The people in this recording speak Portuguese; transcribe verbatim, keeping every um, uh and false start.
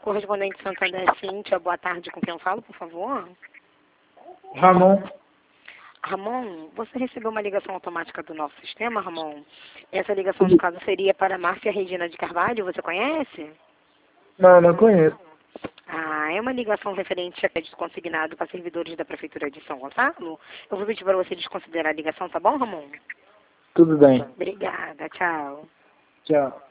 Correspondente Santander, Cíntia, boa tarde. Com quem eu falo, por favor? Ramon. Ramon, você recebeu uma ligação automática do nosso sistema, Ramon? Essa ligação, no caso, seria para Márcia Regina de Carvalho, você conhece? Não, não conheço. Ah, é uma ligação referente a crédito consignado para servidores da Prefeitura de São Gonçalo. Eu vou pedir para você desconsiderar a ligação, tá bom, Ramon? Tudo bem. Obrigada, tchau. Tchau.